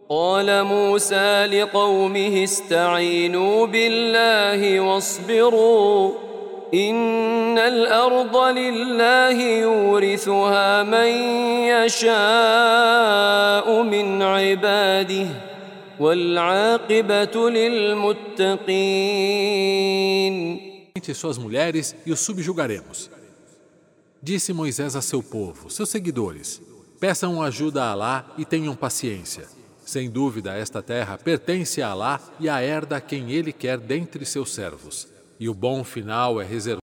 قال موسى لقومه استعينوا بالله واصبروا إن الأرض لله يورثها من يشاء من عباده والعاقبة للمتقين. Suas mulheres e os subjugaremos. Disse Moisés a seu povo, seus seguidores: peçam ajuda a Alá e tenham paciência. Sem dúvida, esta terra pertence a Alá e a herda quem ele quer dentre seus servos. E o bom final é reservado